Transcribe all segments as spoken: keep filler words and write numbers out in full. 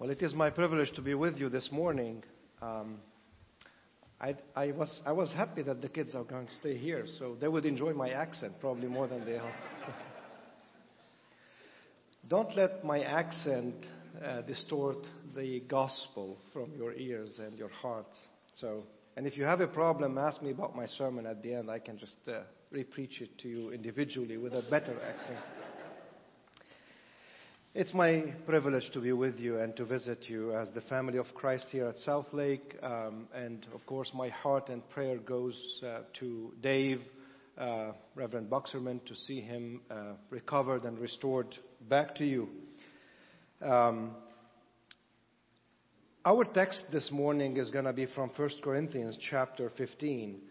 Well, it is my privilege to be with you this morning. Um, I, I was I was happy that the kids are going to stay here, so they would enjoy my accent probably more than they are. Don't let my accent uh, distort the gospel from your ears and your hearts. So, and if you have a problem, ask me about my sermon at the end. I can just uh, re-preach it to you individually with a better accent. It's my privilege to be with you and to visit you as the family of Christ here at South Lake. Um, and, of course, my heart and prayer goes uh, to Dave, uh, Reverend Boxerman, to see him uh, recovered and restored back to you. Um, our text this morning is going to be from First Corinthians chapter fifteen.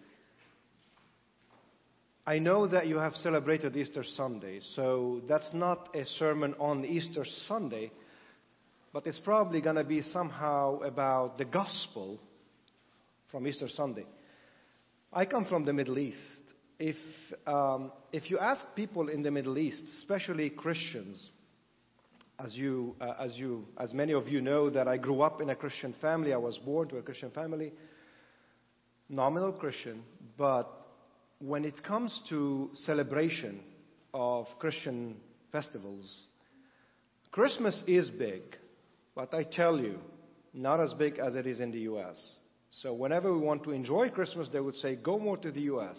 I know that you have celebrated Easter Sunday, so that's not a sermon on Easter Sunday, but it's probably going to be somehow about the gospel from Easter Sunday. I come from the Middle East. If um, if you ask people in the Middle East, especially Christians, as you uh, as you as many of you know, that I grew up in a Christian family. I was born to a Christian family, nominal Christian, but when it comes to celebration of Christian festivals, Christmas is big, but I tell you, not as big as it is in the U S. So whenever we want to enjoy Christmas, they would say, go more to the U S.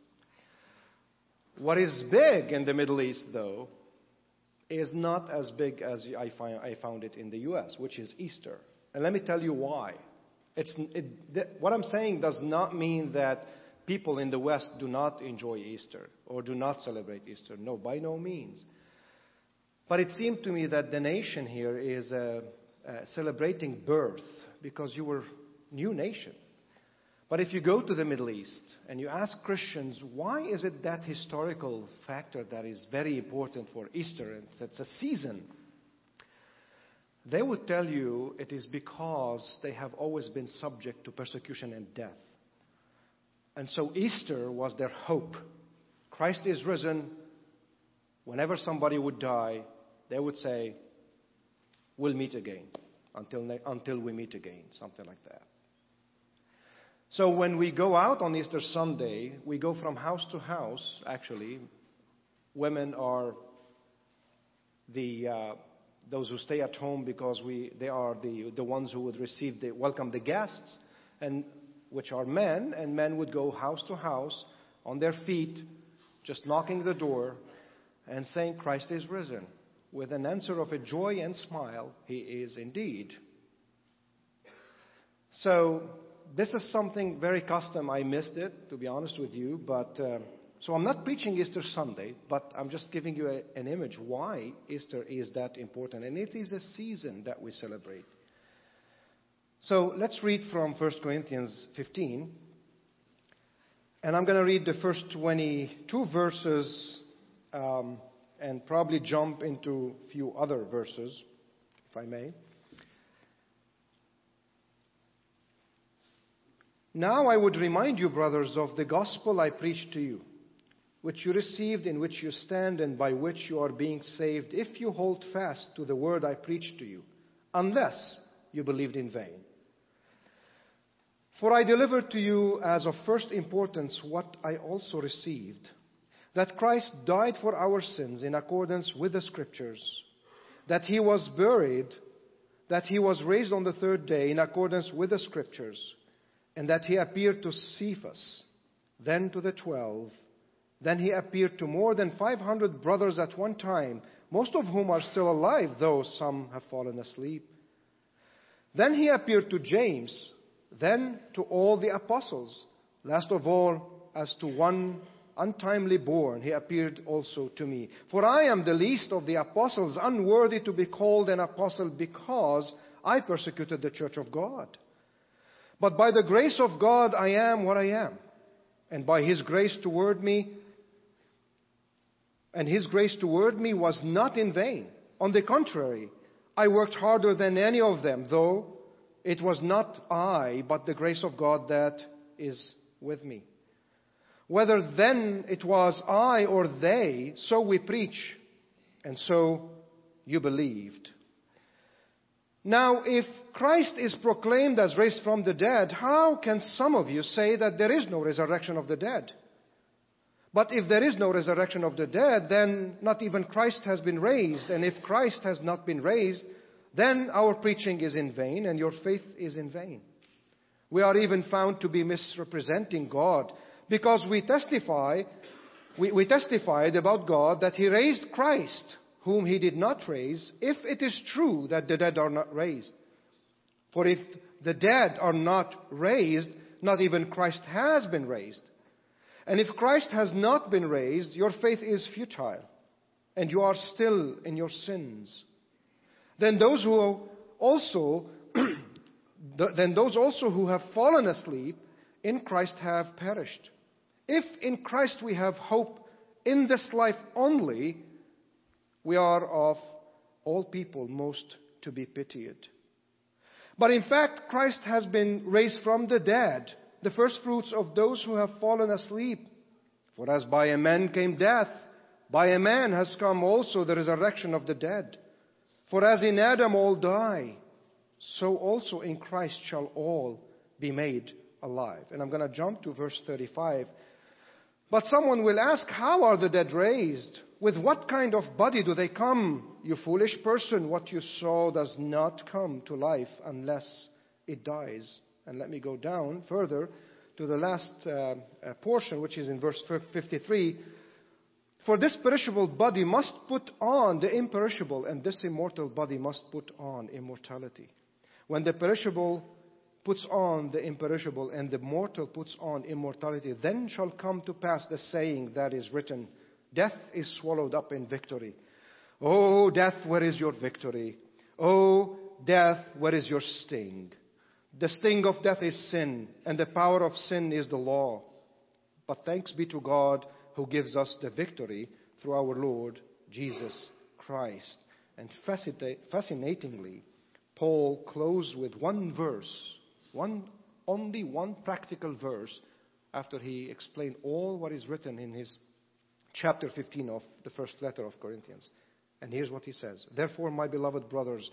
What is big in the Middle East, though, is not as big as I, find, I found it in the U S, which is Easter. And let me tell you why. It's, it, th- what I'm saying does not mean that people in the West do not enjoy Easter or do not celebrate Easter. No, by no means. But it seemed to me that the nation here is uh, uh, celebrating birth because you were a new nation. But if you go to the Middle East and you ask Christians, why is it that historical factor that is very important for Easter, and it's a season, they would tell you it is because they have always been subject to persecution and death. And so Easter was their hope. Christ is risen. Whenever somebody would die, they would say, we'll meet again until, ne- until we meet again, something like that. So when we go out on Easter Sunday, we go from house to house, actually. Women are the uh, those who stay at home because we they are the, the ones who would receive the welcome the guests, and which are men, and men would go house to house on their feet, just knocking the door and saying, Christ is risen, with an answer of a joy and smile, he is indeed. So this is something very custom. I missed it, to be honest with you, but uh, so I'm not preaching Easter Sunday, but I'm just giving you a, an image why Easter is that important, and it is a season that we celebrate. So let's read from First Corinthians fifteen. And I'm going to read the first twenty-two verses um, and probably jump into a few other verses, if I may. Now I would remind you, brothers, of the gospel I preached to you, which you received, in which you stand, and by which you are being saved, if you hold fast to the word I preached to you, unless you believed in vain. For I delivered to you as of first importance what I also received, that Christ died for our sins in accordance with the Scriptures, that he was buried, that he was raised on the third day in accordance with the Scriptures, and that he appeared to Cephas, then to the twelve. Then he appeared to more than five hundred brothers at one time, most of whom are still alive, though some have fallen asleep. Then he appeared to James, then to all the apostles. Last of all, as to one untimely born, he appeared also to me. For I am the least of the apostles, unworthy to be called an apostle, because I persecuted the church of God. But by the grace of God I am what I am, and by his grace toward me, and his grace toward me was not in vain. On the contrary, I worked harder than any of them, though it was not I, but the grace of God that is with me. Whether then it was I or they, so we preach, and so you believed. Now, if Christ is proclaimed as raised from the dead, how can some of you say that there is no resurrection of the dead? But if there is no resurrection of the dead, then not even Christ has been raised. And if Christ has not been raised, then our preaching is in vain and your faith is in vain. We are even found to be misrepresenting God, because we testify, we, we testified about God that He raised Christ, whom He did not raise, if it is true that the dead are not raised. For if the dead are not raised, not even Christ has been raised. And if Christ has not been raised, your faith is futile, and you are still in your sins. Then those who also, then those also who have fallen asleep in Christ have perished. If in Christ we have hope in this life only, we are of all people most to be pitied. But in fact, Christ has been raised from the dead, the first fruits of those who have fallen asleep. For as by a man came death, by a man has come also the resurrection of the dead. For as in Adam all die, so also in Christ shall all be made alive. And I'm going to jump to verse thirty-five. But someone will ask, how are the dead raised? With what kind of body do they come? You foolish person, what you saw does not come to life unless it dies. And let me go down further to the last uh, uh, portion, which is in verse fifty-three. For this perishable body must put on the imperishable, and this immortal body must put on immortality. When the perishable puts on the imperishable, and the mortal puts on immortality, then shall come to pass the saying that is written, death is swallowed up in victory. O death, where is your victory? O death, where is your sting? The sting of death is sin, and the power of sin is the law. But thanks be to God who gives us the victory through our Lord Jesus Christ. And fascinatingly, Paul closed with one verse, one only one practical verse, after he explained all what is written in his chapter fifteen of the first letter of Corinthians. And here's what he says. Therefore, my beloved brothers,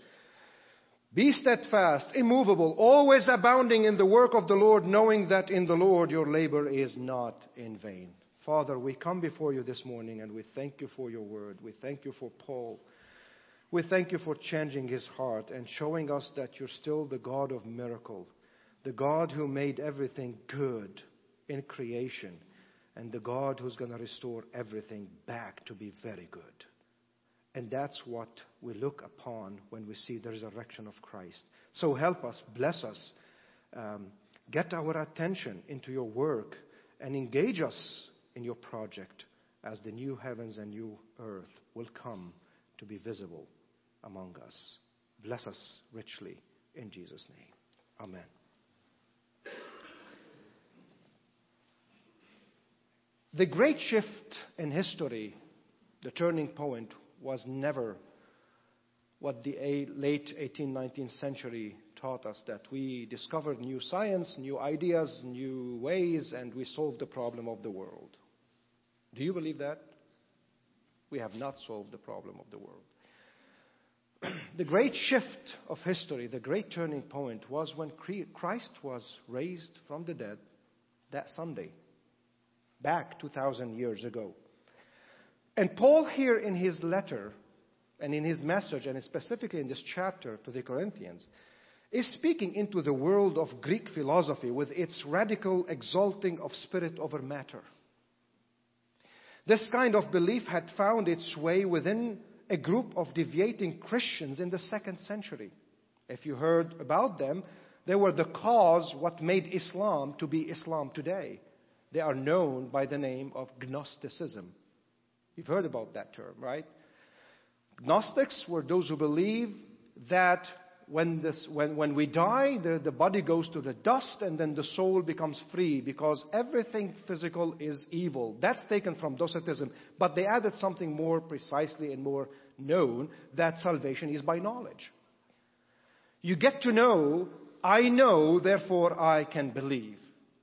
be steadfast, immovable, always abounding in the work of the Lord, knowing that in the Lord your labor is not in vain. Father, we come before you this morning and we thank you for your word. We thank you for Paul. We thank you for changing his heart and showing us that you're still the God of miracle, the God who made everything good in creation, and the God who's going to restore everything back to be very good. And that's what we look upon when we see the resurrection of Christ. So help us, bless us, um, get our attention into your work, and engage us in your project as the new heavens and new earth will come to be visible among us. Bless us richly in Jesus' name. Amen. The great shift in history, the turning point, was never what the late eighteenth, nineteenth century taught us, that we discovered new science, new ideas, new ways, and we solved the problem of the world. Do you believe that? We have not solved the problem of the world. The great shift of history, the great turning point, was when Christ was raised from the dead that Sunday, back two thousand years ago. And Paul here in his letter and in his message, and specifically in this chapter to the Corinthians, is speaking into the world of Greek philosophy with its radical exalting of spirit over matter. This kind of belief had found its way within a group of deviating Christians in the second century. If you heard about them, they were the cause what made Islam to be Islam today. They are known by the name of Gnosticism. You've heard about that term, right? Gnostics were those who believe that when, this, when, when we die, the, the body goes to the dust and then the soul becomes free because everything physical is evil. That's taken from Docetism. But they added something more precisely and more known, that salvation is by knowledge. You get to know, I know, therefore I can believe.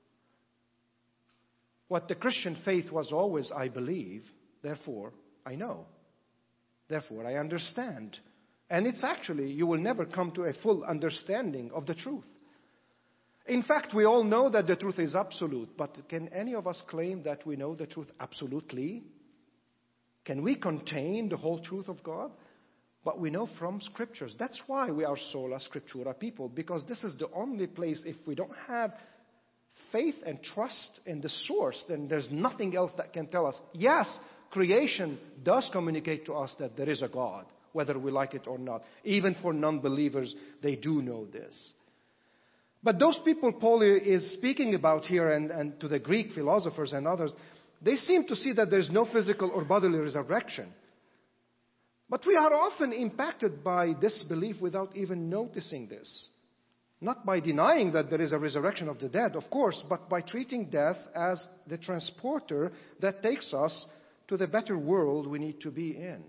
What the Christian faith was always, I believe, therefore I know. Therefore I understand. And it's actually, you will never come to a full understanding of the truth. In fact, we all know that the truth is absolute, but can any of us claim that we know the truth absolutely? Can we contain the whole truth of God? But we know from Scriptures. That's why we are sola scriptura people, because this is the only place, if we don't have faith and trust in the source, then there's nothing else that can tell us. Yes, creation does communicate to us that there is a God, whether we like it or not. Even for non-believers, they do know this. But those people Paul is speaking about here, and, and to the Greek philosophers and others, they seem to see that there's no physical or bodily resurrection. But we are often impacted by this belief without even noticing this. Not by denying that there is a resurrection of the dead, of course, but by treating death as the transporter that takes us to the better world we need to be in.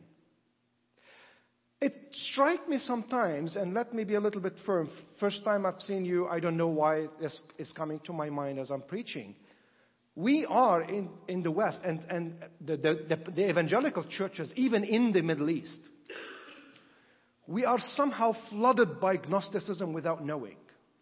It strikes me sometimes, and let me be a little bit firm. First time I've seen you, I don't know why this is coming to my mind as I'm preaching. We are in, in the West, and, and the, the, the, the evangelical churches, even in the Middle East, we are somehow flooded by Gnosticism without knowing.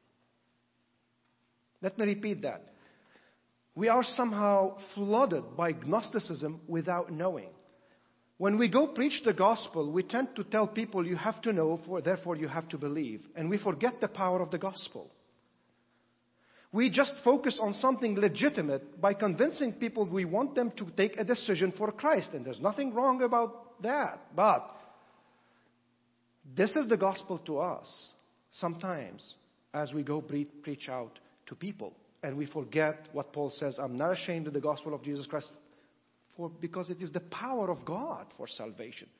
Let me repeat that. We are somehow flooded by Gnosticism without knowing. When we go preach the gospel, we tend to tell people you have to know, for therefore you have to believe. And we forget the power of the gospel. We just focus on something legitimate by convincing people we want them to take a decision for Christ. And there's nothing wrong about that. But this is the gospel to us sometimes as we go pre- preach out to people. And we forget what Paul says, I'm not ashamed of the gospel of Jesus Christ. For, because it is the power of God for salvation.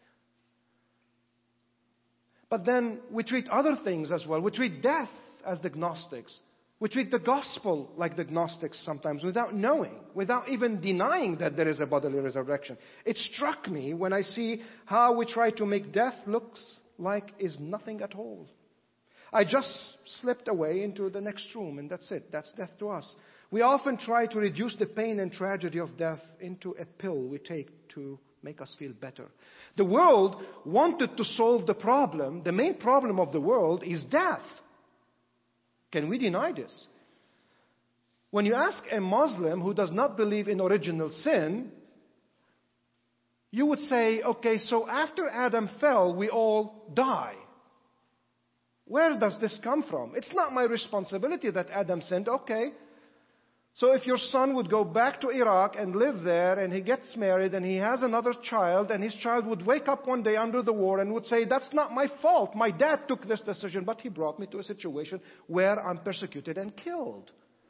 But then we treat other things as well. We treat death as the Gnostics. We treat the gospel like the Gnostics sometimes without knowing, without even denying that there is a bodily resurrection. It struck me when I see how we try to make death look like is nothing at all. I just slipped away into the next room and that's it. That's death to us. We often try to reduce the pain and tragedy of death into a pill we take to make us feel better. The world wanted to solve the problem. The main problem of the world is death. Can we deny this? When you ask a Muslim who does not believe in original sin, you would say, okay, so after Adam fell, we all die. Where does this come from? It's not my responsibility that Adam sinned. Okay. So if your son would go back to Iraq and live there and he gets married and he has another child and his child would wake up one day under the war and would say, that's not my fault. My dad took this decision, but he brought me to a situation where I'm persecuted and killed.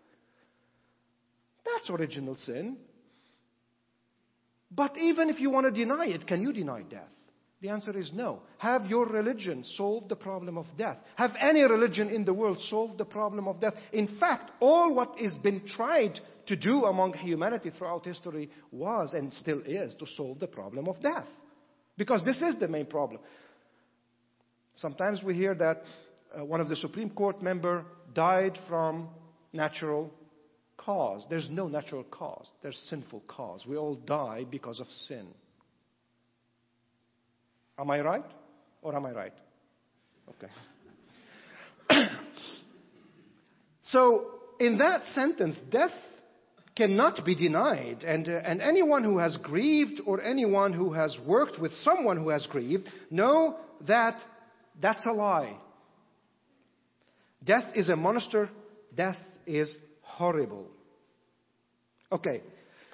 That's original sin. But even if you want to deny it, can you deny death? The answer is no. Have your religion solved the problem of death? Have any religion in the world solved the problem of death? In fact, all what has been tried to do among humanity throughout history was and still is to solve the problem of death. Because this is the main problem. Sometimes we hear that uh, one of the Supreme Court members died from natural cause. There's no natural cause. There's sinful cause. We all die because of sin. Am I right? Or am I right? Okay. So, in that sentence, death cannot be denied. And, uh, and anyone who has grieved or anyone who has worked with someone who has grieved, know that that's a lie. Death is a monster. Death is horrible. Okay.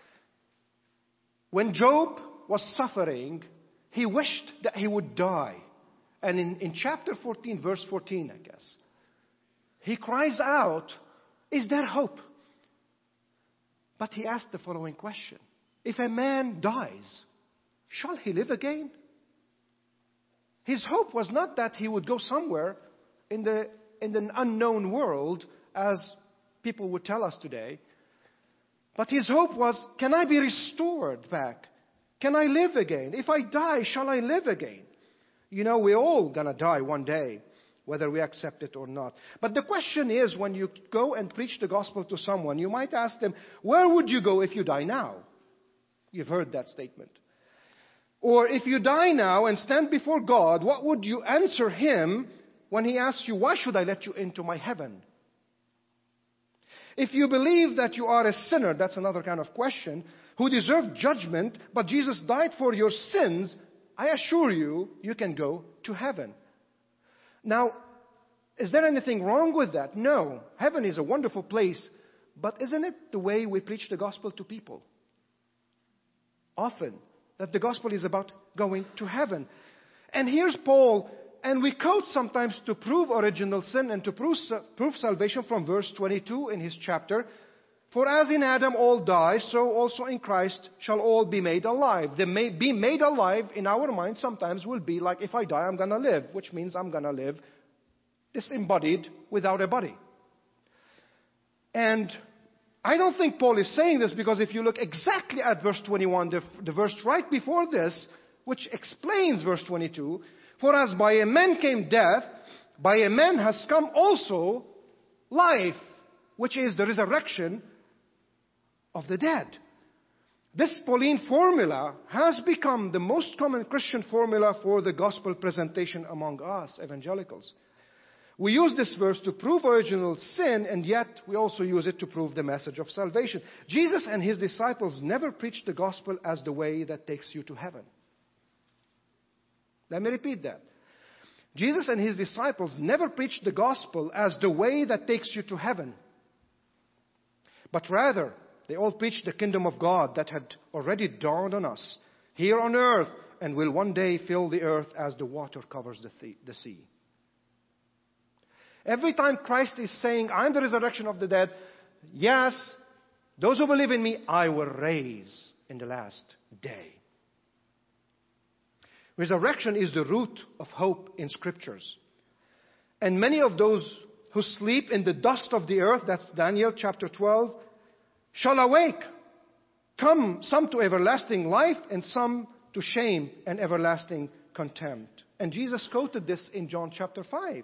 When Job was suffering, he wished that he would die. And in, in chapter fourteen, verse fourteen, I guess, he cries out, is there hope? But he asked the following question. If a man dies, shall he live again? His hope was not that he would go somewhere in the in the unknown world, as people would tell us today. But his hope was, can I be restored back? Can I live again? If I die, shall I live again? You know, we're all going to die one day, whether we accept it or not. But the question is, when you go and preach the gospel to someone, you might ask them, where would you go if you die now? You've heard that statement. Or if you die now and stand before God, what would you answer Him when He asks you, why should I let you into my heaven? If you believe that you are a sinner, that's another kind of question, who deserve judgment, but Jesus died for your sins, I assure you, you can go to heaven. Now, is there anything wrong with that? No. Heaven is a wonderful place, but isn't it the way we preach the gospel to people? Often, that the gospel is about going to heaven. And here's Paul, and we quote sometimes to prove original sin and to prove, prove salvation from verse twenty-two in his chapter. For as in Adam all die, so also in Christ shall all be made alive. The may, be made alive in our mind sometimes will be like, if I die, I'm going to live, which means I'm going to live disembodied without a body. And I don't think Paul is saying this, because if you look exactly at verse twenty-one, the, the verse right before this, which explains verse twenty-two, for as by a man came death, by a man has come also life, which is the resurrection of the dead. This Pauline formula has become the most common Christian formula for the gospel presentation among us evangelicals. We use this verse to prove original sin, and yet we also use it to prove the message of salvation. Jesus and His disciples never preached the gospel as the way that takes you to heaven. Let me repeat that. Jesus and His disciples never preached the gospel as the way that takes you to heaven. But rather, they all preached the kingdom of God that had already dawned on us here on earth and will one day fill the earth as the water covers the, th- the sea. Every time Christ is saying, I'm the resurrection of the dead, yes, those who believe in me, I will raise in the last day. Resurrection is the root of hope in Scriptures. And many of those who sleep in the dust of the earth, that's Daniel chapter twelve, shall awake. Come, some to everlasting life and some to shame and everlasting contempt. And Jesus quoted this in John chapter five.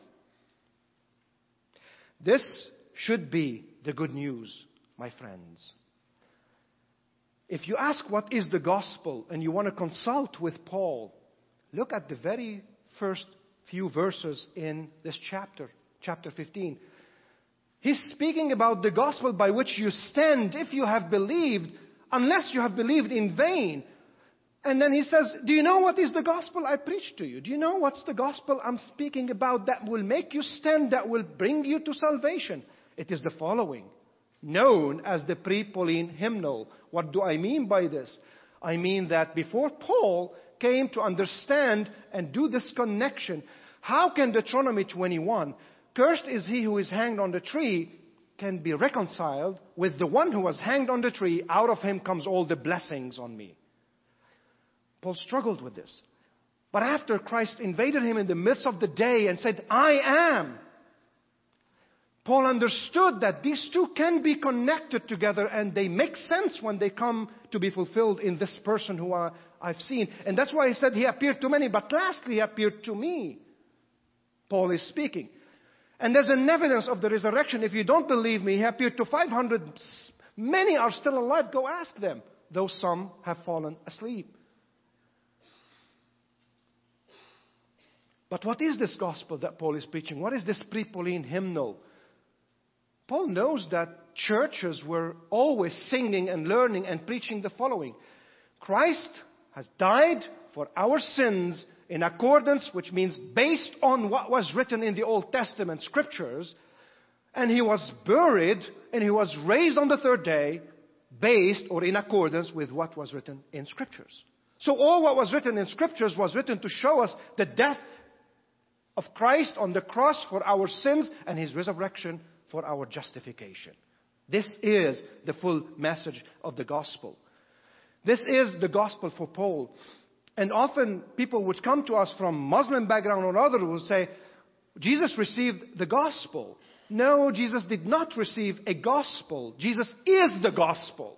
This should be the good news, my friends. If you ask what is the gospel and you want to consult with Paul, look at the very first few verses in this chapter, chapter fifteen. He's speaking about the gospel by which you stand if you have believed, unless you have believed in vain. And then he says, do you know what is the gospel I preach to you? Do you know what's the gospel I'm speaking about that will make you stand, that will bring you to salvation? It is the following, known as the pre-Pauline hymnal. What do I mean by this? I mean that before Paul came to understand and do this connection, how can Deuteronomy twenty-one, cursed is he who is hanged on the tree, can be reconciled with the one who was hanged on the tree, out of him comes all the blessings on me. Paul struggled with this. But after Christ invaded him in the midst of the day and said, I am, Paul understood that these two can be connected together and they make sense when they come to be fulfilled in this person who I, I've seen. And that's why he said he appeared to many, but lastly he appeared to me. Paul is speaking. And there's an evidence of the resurrection. If you don't believe me, he appeared to five hundred. Many are still alive. Go ask them, though some have fallen asleep. But what is this gospel that Paul is preaching? What is this pre-Pauline hymnal? Paul knows that churches were always singing and learning and preaching the following. Christ has died for our sins in accordance, which means based on what was written in the Old Testament scriptures. And he was buried and he was raised on the third day based or in accordance with what was written in scriptures. So all what was written in scriptures was written to show us the death of Christ on the cross for our sins and His resurrection for our justification. This is the full message of the gospel. This is the gospel for Paul. And often people would come to us from Muslim background or other who would say, Jesus received the gospel. No, Jesus did not receive a gospel. Jesus is the gospel.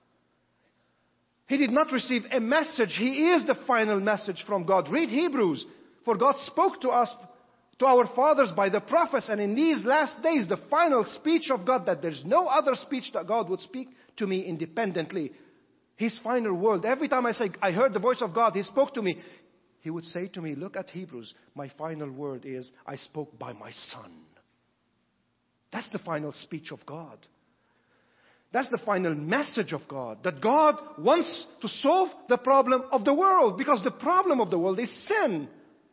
He did not receive a message. He is the final message from God. Read Hebrews. For God spoke to us, to our fathers by the prophets, and in these last days, the final speech of God, that there's no other speech that God would speak to me independently. His final word. Every time I say, I heard the voice of God, He spoke to me. He would say to me, look at Hebrews. My final word is, I spoke by my Son. That's the final speech of God. That's the final message of God. That God wants to solve the problem of the world. Because the problem of the world is sin.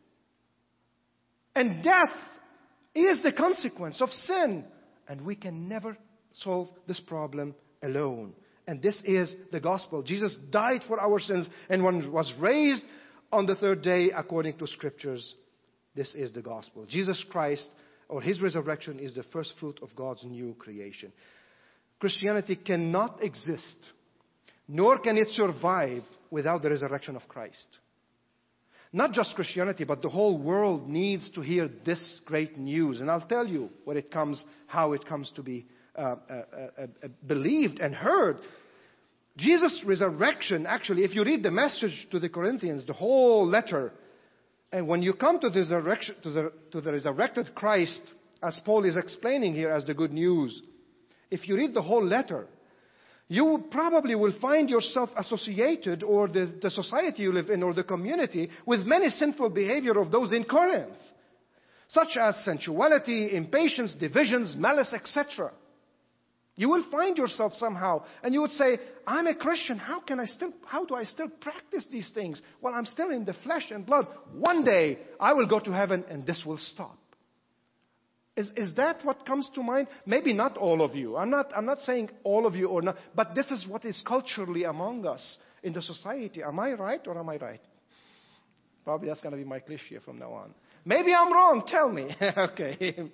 And death is the consequence of sin. And we can never solve this problem alone. And this is the gospel. Jesus died for our sins and was raised on the third day according to Scriptures. This is the gospel. Jesus Christ, or His resurrection, is the first fruit of God's new creation. Christianity cannot exist, nor can it survive without the resurrection of Christ. Not just Christianity, but the whole world needs to hear this great news. And I'll tell you what it comes, how it comes to be uh, uh, uh, uh, believed and heard. Jesus' resurrection, actually, if you read the message to the Corinthians, the whole letter, and when you come to the resurrection, to the, to the resurrected Christ, as Paul is explaining here as the good news, if you read the whole letter, you probably will find yourself associated, or the, the society you live in, or the community, with many sinful behavior of those in Corinth, such as sensuality, impatience, divisions, malice, et cetera. You will find yourself somehow, and you would say, I'm a Christian. How can I still, how do I still practice these things? Well, I'm still in the flesh and blood. One day, I will go to heaven, and this will stop. Is, is that what comes to mind? Maybe not all of you. I'm not, I'm not saying all of you or not, but this is what is culturally among us in the society. Am I right or am I right? Probably that's going to be my cliche from now on. Maybe I'm wrong. Tell me. Okay.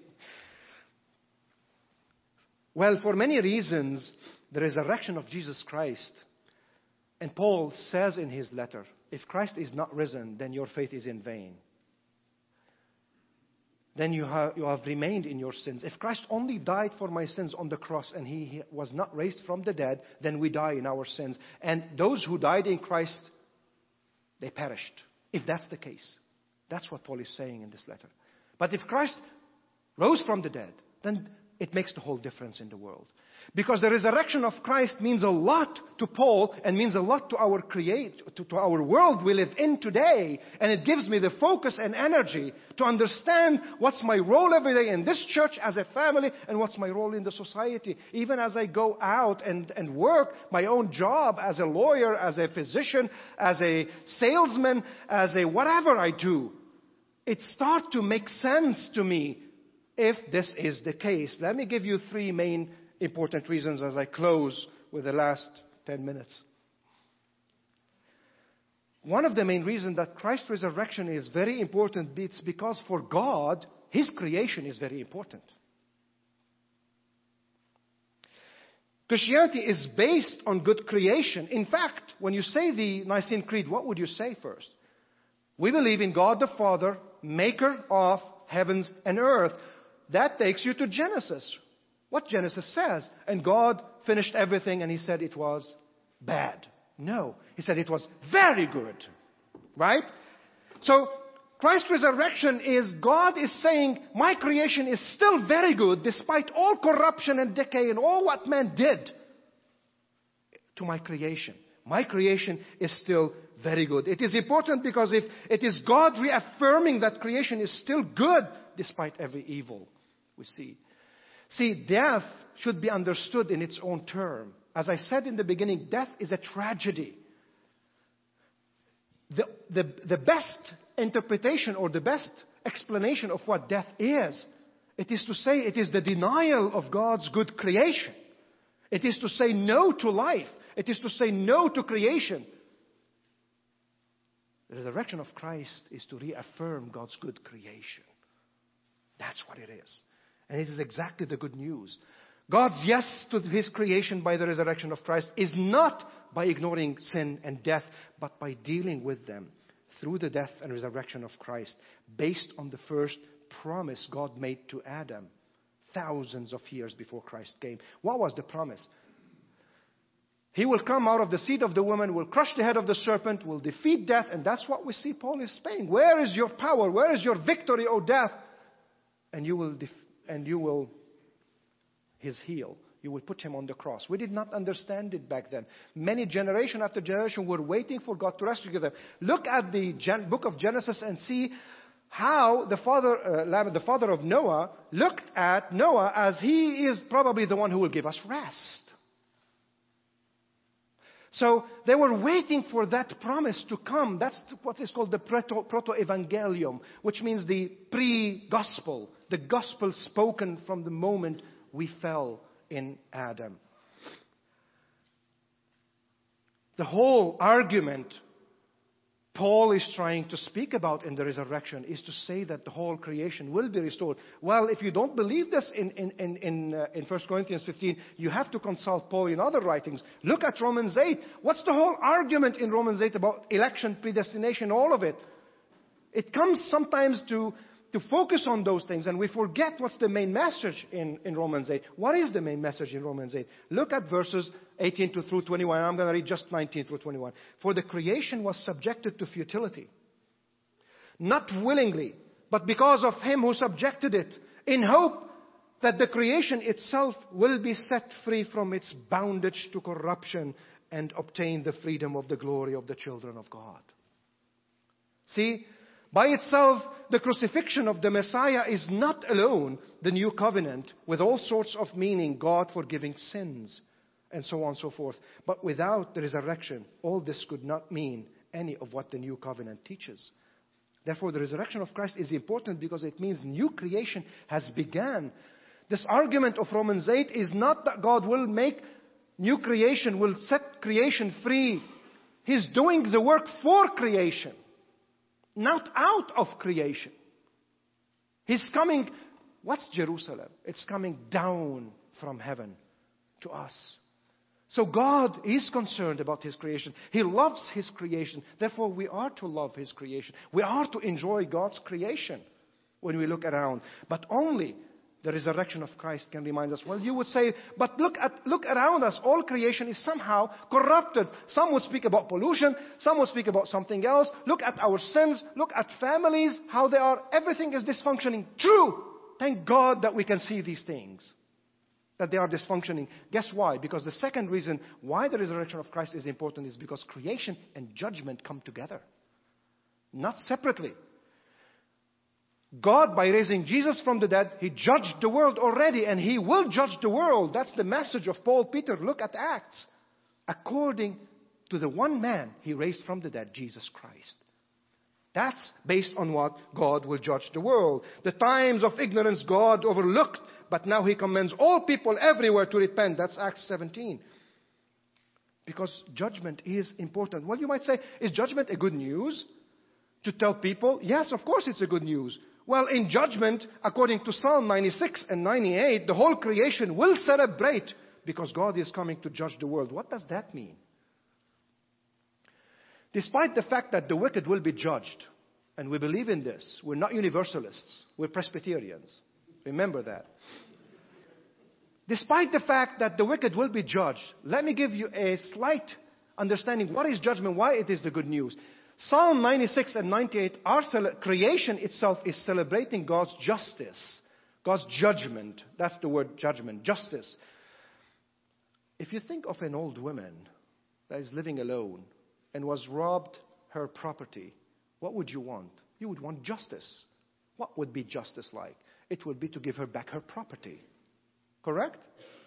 Well, for many reasons, the resurrection of Jesus Christ, and Paul says in his letter, if Christ is not risen, then your faith is in vain. Then you have, you have remained in your sins. If Christ only died for my sins on the cross and he, he was not raised from the dead, then we die in our sins. And those who died in Christ, they perished. If that's the case. That's what Paul is saying in this letter. But if Christ rose from the dead, then it makes the whole difference in the world. Because the resurrection of Christ means a lot to Paul and means a lot to our create, to, to our world we live in today. And it gives me the focus and energy to understand what's my role every day in this church as a family and what's my role in the society. Even as I go out and, and work my own job as a lawyer, as a physician, as a salesman, as a whatever I do. It starts to make sense to me if this is the case. Let me give you three main important reasons as I close with the last ten minutes. One of the main reasons that Christ's resurrection is very important is because for God, His creation is very important. Christianity is based on good creation. In fact, when you say the Nicene Creed, what would you say first? We believe in God the Father, maker of heavens and earth. That takes you to Genesis. What Genesis says. And God finished everything and He said it was bad. No. He said it was very good. Right? So, Christ's resurrection is God is saying, my creation is still very good despite all corruption and decay and all what man did to my creation. My creation is still very good. It is important because if it is God reaffirming that creation is still good despite every evil we see. See, death should be understood in its own term. As I said in the beginning, death is a tragedy. The, the, the best interpretation or the best explanation of what death is, it is to say it is the denial of God's good creation. It is to say no to life. It is to say no to creation. The resurrection of Christ is to reaffirm God's good creation. That's what it is. And it is exactly the good news. God's yes to His creation by the resurrection of Christ is not by ignoring sin and death, but by dealing with them through the death and resurrection of Christ, based on the first promise God made to Adam thousands of years before Christ came. What was the promise? He will come out of the seed of the woman, will crush the head of the serpent, will defeat death, and that's what we see Paul is saying. Where is your power? Where is your victory, O death? And you will defeat. And you will, His heel, You will put him on the cross. We did not understand it back then. Many generation after generation were waiting for God to rescue them. Look at the Gen- book of Genesis and see how the father, uh, the father of Noah looked at Noah as he is probably the one who will give us rest. So they were waiting for that promise to come. That's what is called the proto, proto-evangelium, which means the pre-gospel. The gospel spoken from the moment we fell in Adam. The whole argument Paul is trying to speak about in the resurrection is to say that the whole creation will be restored. Well, if you don't believe this in, in, in, in, uh, in First Corinthians fifteen, you have to consult Paul in other writings. Look at Romans eight. What's the whole argument in Romans eight about election, predestination, all of it? It comes sometimes to, to focus on those things, and we forget what's the main message in, in Romans eight. What is the main message in Romans eight? Look at verses eighteen to through twenty-one. I'm going to read just nineteen through twenty-one. For the creation was subjected to futility, not willingly, but because of him who subjected it, in hope that the creation itself will be set free from its bondage to corruption and obtain the freedom of the glory of the children of God. See, by itself, the crucifixion of the Messiah is not alone the new covenant with all sorts of meaning, God forgiving sins, and so on and so forth. But without the resurrection, all this could not mean any of what the new covenant teaches. Therefore, the resurrection of Christ is important because it means new creation has begun. This argument of Romans eight is not that God will make new creation, will set creation free. He's doing the work for creation, not out of creation. He's coming. What's Jerusalem? It's coming down from heaven to us. So God is concerned about His creation. He loves His creation. Therefore, we are to love His creation. We are to enjoy God's creation when we look around. But only the resurrection of Christ can remind us. Well, you would say, but look at look around us. All creation is somehow corrupted. Some would speak about pollution. Some would speak about something else. Look at our sins. Look at families, how they are. Everything is dysfunctioning. True. Thank God that we can see these things, that they are dysfunctioning. Guess why? Because the second reason why the resurrection of Christ is important is because creation and judgment come together, not separately. God, by raising Jesus from the dead, He judged the world already, and He will judge the world. That's the message of Paul Peter. Look at Acts. According to the one man He raised from the dead, Jesus Christ. That's based on what God will judge the world. The times of ignorance God overlooked, but now He commends all people everywhere to repent. That's Acts seventeen. Because judgment is important. Well, you might say, is judgment a good news to tell people? Yes, of course it's a good news. Well, in judgment, according to Psalm ninety-six and ninety-eight, the whole creation will celebrate because God is coming to judge the world. What does that mean? Despite the fact that the wicked will be judged, and we believe in this, we're not universalists, we're Presbyterians. Remember that. Despite the fact that the wicked will be judged, let me give you a slight understanding what is judgment, why it is the good news. Psalm ninety-six and ninety-eight, our cele- creation itself is celebrating God's justice, God's judgment. That's the word judgment, justice. If you think of an old woman that is living alone and was robbed her property, what would you want? You would want justice. What would be justice like? It would be to give her back her property. Correct?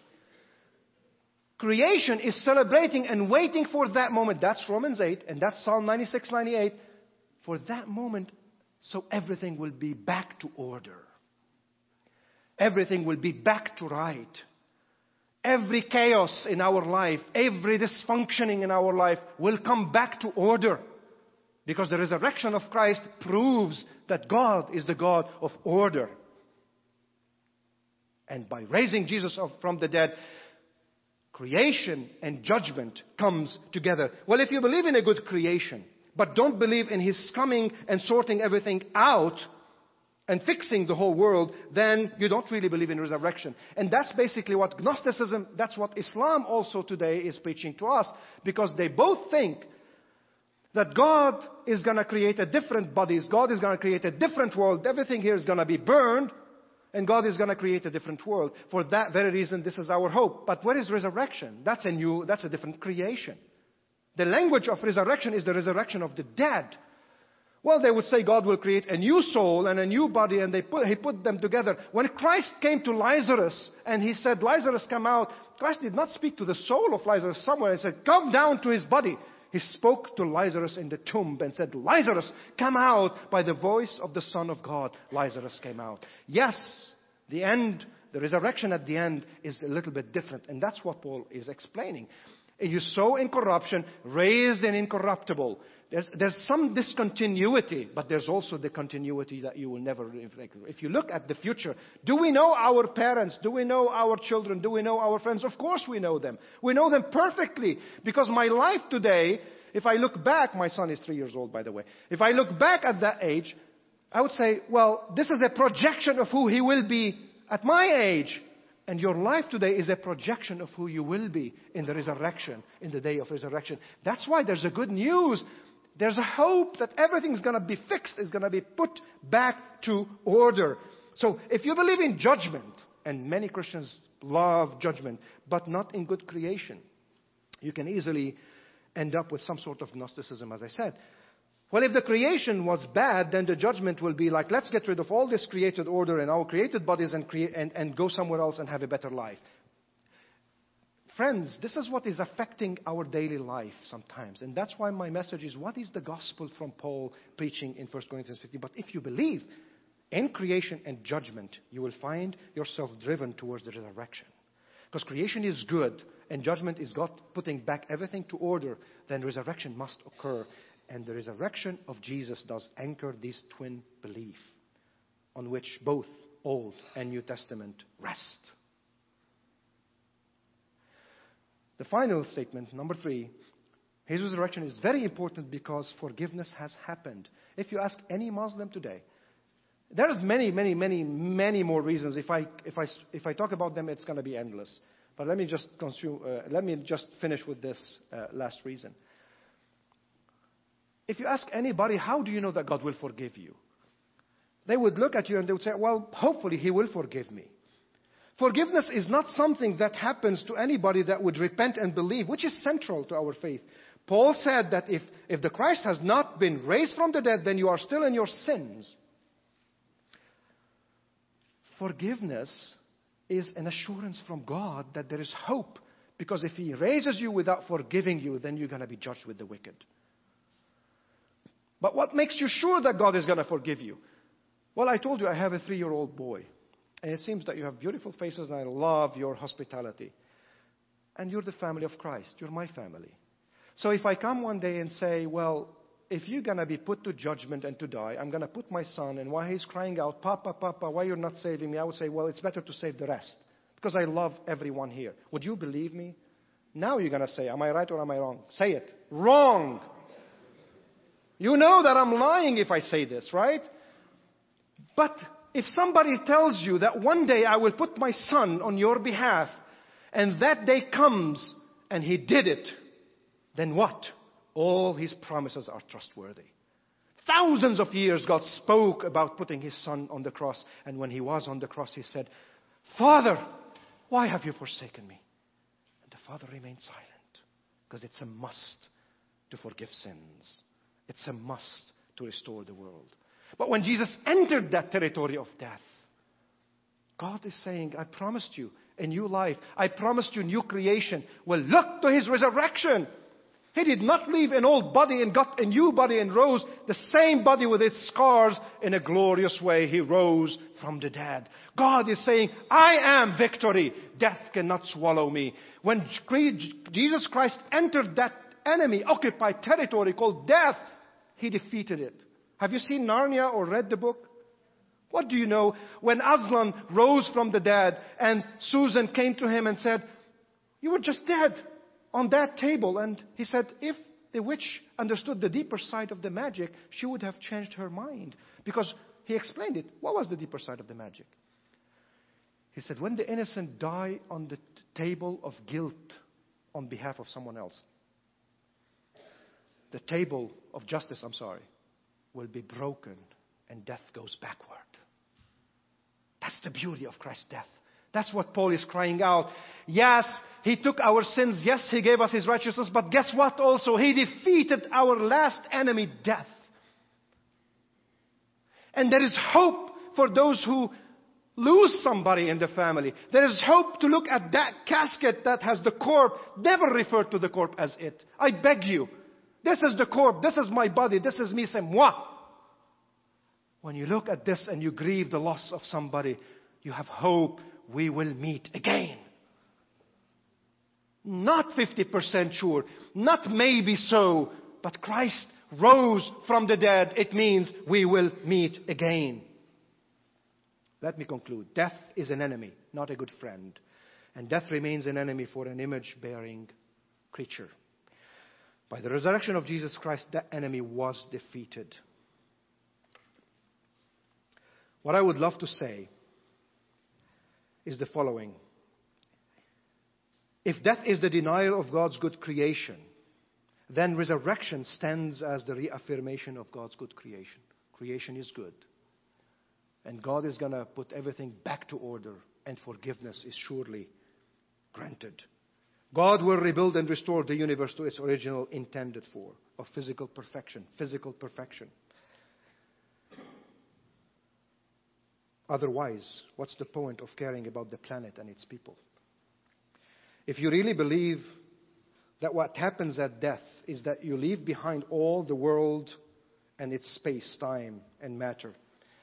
Creation is celebrating and waiting for that moment. That's Romans eight, and that's Psalm ninety-six, ninety-eight. For that moment, so everything will be back to order. Everything will be back to right. Every chaos in our life, every dysfunctioning in our life will come back to order. Because the resurrection of Christ proves that God is the God of order. And by raising Jesus from the dead, creation and judgment comes together. Well, if you believe in a good creation, but don't believe in His coming and sorting everything out and fixing the whole world, then you don't really believe in resurrection. And that's basically what Gnosticism, that's what Islam also today is preaching to us. Because they both think that God is going to create a different bodies. God is going to create a different world. Everything here is going to be burned. And God is going to create a different world. For that very reason, this is our hope. But what is resurrection? That's a new, that's a different creation. The language of resurrection is the resurrection of the dead. Well, they would say God will create a new soul and a new body, and they put, He put them together. When Christ came to Lazarus and He said, Lazarus, come out, Christ did not speak to the soul of Lazarus somewhere and said, come down to his body. He spoke to Lazarus in the tomb and said, Lazarus, come out. By the voice of the Son of God, Lazarus came out. Yes, the end, the resurrection at the end is a little bit different. And that's what Paul is explaining. You sow in corruption, raised in incorruptible. There's, there's some discontinuity, but there's also the continuity that you will never reflect. If you look at the future, do we know our parents? Do we know our children? Do we know our friends? Of course we know them. We know them perfectly. Because my life today, if I look back, my son is three years old, by the way. If I look back at that age, I would say, well, this is a projection of who he will be at my age. And your life today is a projection of who you will be in the resurrection, in the day of resurrection. That's why there's a good news. There's a hope that everything's going to be fixed, is going to be put back to order. So if you believe in judgment, and many Christians love judgment, but not in good creation, you can easily end up with some sort of Gnosticism, as I said. Well, if the creation was bad, then the judgment will be like, let's get rid of all this created order in our created bodies and, create, and, and go somewhere else and have a better life. Friends, this is what is affecting our daily life sometimes. And that's why my message is, what is the gospel from Paul preaching in First Corinthians fifteen? But if you believe in creation and judgment, you will find yourself driven towards the resurrection. Because creation is good and judgment is God putting back everything to order, then resurrection must occur. And the resurrection of Jesus does anchor this twin belief on which both Old and New Testament rest. The final statement, number three, His resurrection is very important because forgiveness has happened. If you ask any Muslim today, there's many, many, many, many more reasons. If I, if I, if I talk about them, it's going to be endless. But let me just consume, uh, let me just finish with this uh, last reason. If you ask anybody, how do you know that God will forgive you? They would look at you and they would say, well, hopefully He will forgive me. Forgiveness is not something that happens to anybody that would repent and believe, which is central to our faith. Paul said that if, if the Christ has not been raised from the dead, then you are still in your sins. Forgiveness is an assurance from God that there is hope. Because if He raises you without forgiving you, then you're going to be judged with the wicked. But what makes you sure that God is going to forgive you? Well, I told you I have a three-year-old boy. And it seems that you have beautiful faces and I love your hospitality. And you're the family of Christ. You're my family. So if I come one day and say, well, if you're going to be put to judgment and to die, I'm going to put my son, and while he's crying out, Papa, Papa, why you're not saving me? I would say, well, it's better to save the rest. Because I love everyone here. Would you believe me? Now you're going to say, am I right or am I wrong? Say it. Wrong. You know that I'm lying if I say this, right? But if somebody tells you that one day I will put my son on your behalf, and that day comes and he did it, then what? All his promises are trustworthy. Thousands of years God spoke about putting His Son on the cross. And when He was on the cross, He said, Father, why have you forsaken me? And the Father remained silent. Because it's a must to forgive sins. It's a must to restore the world. But when Jesus entered that territory of death, God is saying, I promised you a new life. I promised you new creation. Well, look to His resurrection. He did not leave an old body and got a new body and rose the same body with its scars in a glorious way. He rose from the dead. God is saying, I am victory. Death cannot swallow me. When Jesus Christ entered that enemy occupied territory called death, He defeated it. Have you seen Narnia or read the book? What do you know? When Aslan rose from the dead and Susan came to him and said, you were just dead on that table. And he said, if the witch understood the deeper side of the magic, she would have changed her mind. Because he explained it. What was the deeper side of the magic? He said, when the innocent die on the table of guilt on behalf of someone else, the table of justice, I'm sorry, will be broken and death goes backward. That's the beauty of Christ's death. That's what Paul is crying out. Yes, He took our sins. Yes, He gave us His righteousness. But guess what also? He defeated our last enemy, death. And there is hope for those who lose somebody in the family. There is hope to look at that casket that has the corpse. Never refer to the corpse as it. I beg you. This is the corpse. This is my body. This is me. C'est moi. When you look at this and you grieve the loss of somebody, you have hope. We will meet again. Not fifty percent sure. Not maybe so. But Christ rose from the dead. It means we will meet again. Let me conclude. Death is an enemy, not a good friend. And death remains an enemy for an image-bearing creature. By the resurrection of Jesus Christ, that enemy was defeated. What I would love to say is the following. If death is the denial of God's good creation, then resurrection stands as the reaffirmation of God's good creation. Creation is good. And God is going to put everything back to order, and forgiveness is surely granted. God will rebuild and restore the universe to its original intended for, of physical perfection, physical perfection. Otherwise, what's the point of caring about the planet and its people? If you really believe that what happens at death is that you leave behind all the world and its space, time, and matter,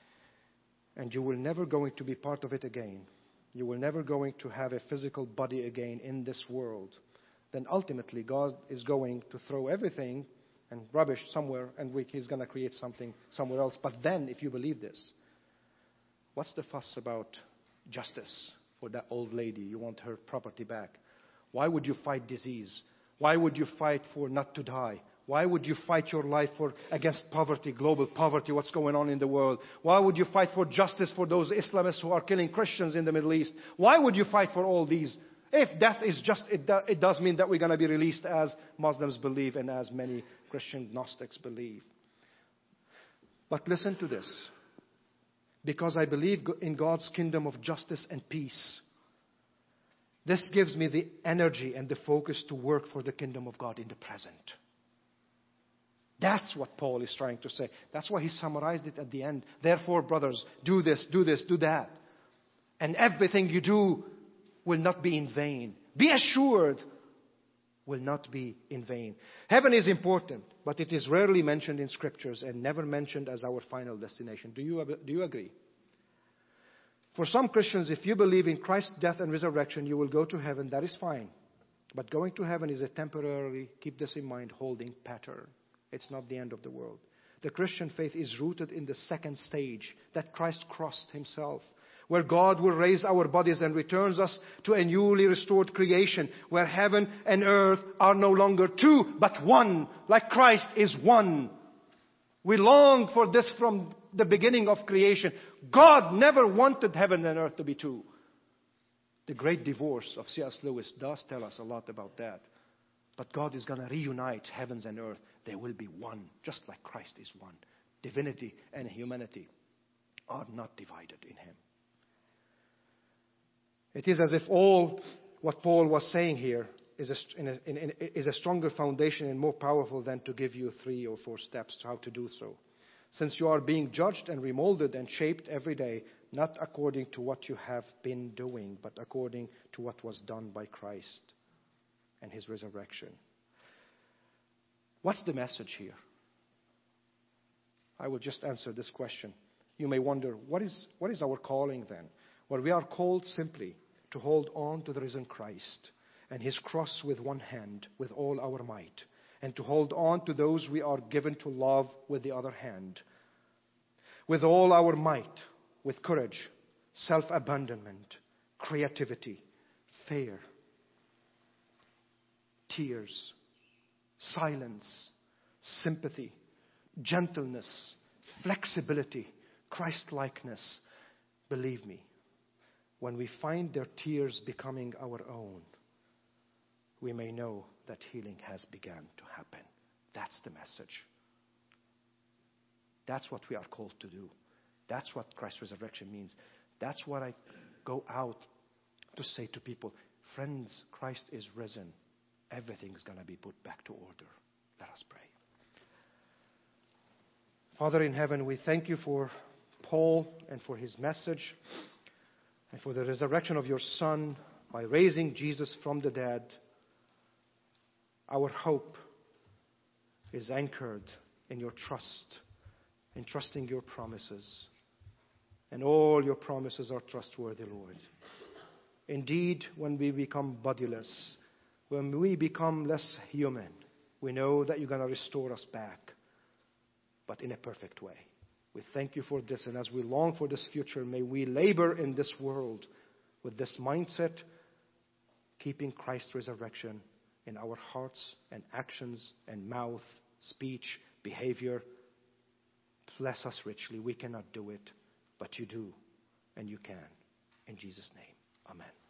and you will never going to be part of it again, you will never going to have a physical body again in this world, then ultimately God is going to throw everything and rubbish somewhere, and we, He's going to create something somewhere else. But then, if you believe this, what's the fuss about justice for that old lady? You want her property back. Why would you fight disease? Why would you fight for not to die? Why would you fight your life for against poverty, global poverty, what's going on in the world? Why would you fight for justice for those Islamists who are killing Christians in the Middle East? Why would you fight for all these? If death is just, it, do, it does mean that we're going to be released as Muslims believe and as many Christian Gnostics believe. But listen to this. Because I believe in God's kingdom of justice and peace, this gives me the energy and the focus to work for the kingdom of God in the present. That's what Paul is trying to say. That's why he summarized it at the end. Therefore, brothers, do this, do this, do that. And everything you do will not be in vain. Be assured, will not be in vain. Heaven is important, but it is rarely mentioned in scriptures and never mentioned as our final destination. Do you, do you agree? For some Christians, if you believe in Christ's death and resurrection, you will go to heaven. That is fine. But going to heaven is a temporary, keep this in mind, holding pattern. It's not the end of the world. The Christian faith is rooted in the second stage that Christ crossed Himself, where God will raise our bodies and returns us to a newly restored creation, where heaven and earth are no longer two, but one, like Christ is one. We long for this from the beginning of creation. God never wanted heaven and earth to be two. The great divorce of C S Lewis does tell us a lot about that. But God is going to reunite heavens and earth. They will be one, just like Christ is one. Divinity and humanity are not divided in Him. It is as if all what Paul was saying here is a, in a, in, in, is a stronger foundation and more powerful than to give you three or four steps to how to do so. Since you are being judged and remolded and shaped every day, not according to what you have been doing, but according to what was done by Christ and His resurrection. What's the message here? I will just answer this question. You may wonder, what is, what is our calling then? Well, we are called simply to hold on to the risen Christ and His cross with one hand, with all our might, and to hold on to those we are given to love with the other hand, with all our might, with courage, self-abandonment, creativity, fear, tears, silence, sympathy, gentleness, flexibility, Christ-likeness. Believe me, when we find their tears becoming our own, we may know that healing has begun to happen. That's the message. That's what we are called to do. That's what Christ's resurrection means. That's what I go out to say to people. Friends, Christ is risen. Everything's going to be put back to order. Let us pray. Father in heaven, we thank you for Paul and for his message and for the resurrection of your Son by raising Jesus from the dead. Our hope is anchored in your trust, in trusting your promises. And all your promises are trustworthy, Lord. Indeed, when we become bodiless, when we become less human, we know that you're going to restore us back, but in a perfect way. We thank you for this, and as we long for this future, may we labor in this world with this mindset, keeping Christ's resurrection in our hearts and actions and mouth, speech, behavior. Bless us richly. We cannot do it, but you do, and you can. In Jesus' name, amen.